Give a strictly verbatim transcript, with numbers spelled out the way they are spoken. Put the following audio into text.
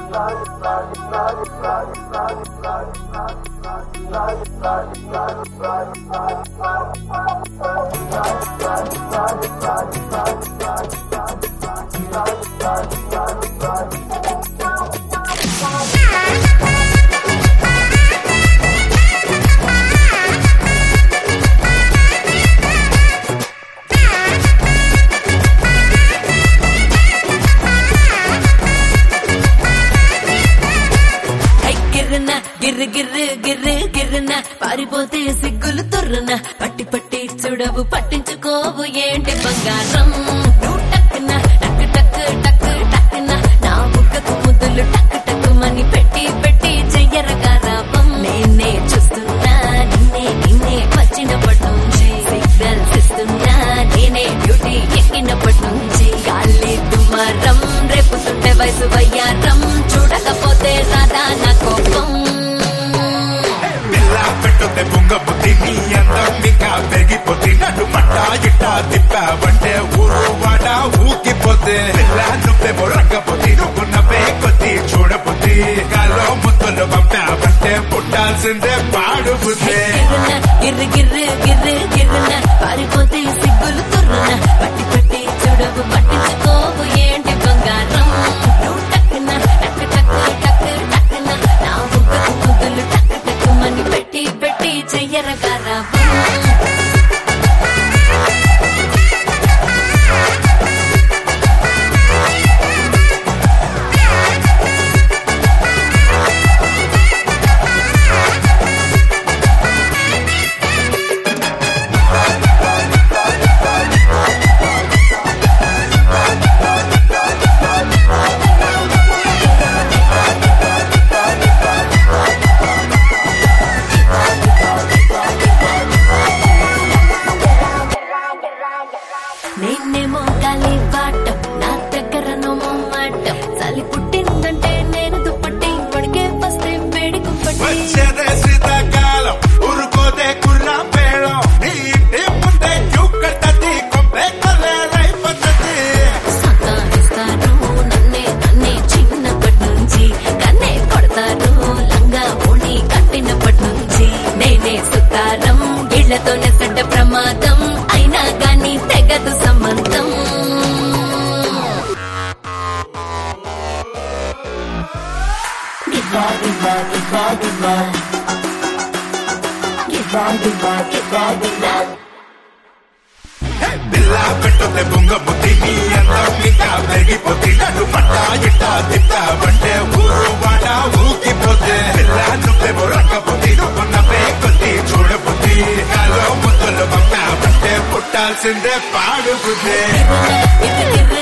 గిర్రు గిర్రు గిర్రు గిర్రున పారిపోతే సిగ్గులు తుర్రున పట్టి పట్టి చూడవు పట్టించుకోవు ఏంటి బంగారం నువ్వు టక్కున టక్కు టక్కు టక్కు టక్కున నా బుక్కకు ముద్దులు టక్కు టక్కు మని పెట్టి పెట్టి చెయ్యరగారాపం నేనే చూస్తున్నా నిన్నే నిన్నే వచ్చినప్పటి నుంచి సిగ్నల్స్ ఇస్తున్నా నేనే డ్యూటీ ఎక్కినప్పటి నుంచి గాలి దుమారం రేపుతుంటే వయసు వయ్యారం చూడకపోతే రాదా నా కోపం బుంగ బుద్ధి నీ అందం ఇంకా పెరిగిపోతే నన్ను పట్టా ఇట్టా తిప్పావంటే ఊరు వాడ ఊకిపోతే నువ్వేమో రంగపోతే నువ్వు నవ్వే కొద్ది చూడబుద్ధి గాలో ముద్దులు పంపావంటే పుట్టాల్సిందే పాడుబుద్ధి గిర్రు గిర్రు గిర్రు గిర్రున పారిపోతే సిగ్గులు తుర్రున పట్టి పట్టి చూడవు పట్టించుకోవు ఏంటి బంగారం నువ్వు టక్కున టక్కు టక్కు టక్కు టక్కున నా బుగ్గకు ముద్దులు టక్కు టక్కు మని పెట్టి పెట్టి చెయ్యరగారా నేనేమో గాలి బాటం నా దగ్గర నోమో మాటం చలి పుట్టిందంటే నేను దుప్పటి పడికే వస్తే వేడి కుంపటి వచ్చేదే శీతాకాలం ఉరుకోదే కుర్రా పేళం నీ ఇంటి ముందే చూకట్టది కొంపే కలేరైపోతుంది సతాయిస్తారు నన్నే నన్నే చిన్నప్పటి నుంచి కన్నే కొడతారు లంగా ఓణి కట్టినప్పటి నుంచి నేనే సుతారం ఇళ్లతోనే చెడ్డ ప్రమాదం అయినా గాని తెగదు సంబంధం గివ్వా గివ్వా గివ్వా గివ్వా గివ్వా గివ్వా గివ్వా గివ్వా బిల్లా పెట్టొద్దే బుంగ బుద్ధి నీ అందం ఇంకా పెరిగిపోతే నన్ను పట్టా ఇట్టా తిప్పావంటే ఊరు వాడ ఊకిపోతే బిల్లా నువ్వేమో రంగపోతే నువ్వు నవ్వే కొద్ది చూడబుద్ధి గాలో ముద్దులు పంపావంటే పుట్టాల్సిందే పాడుబుద్ధి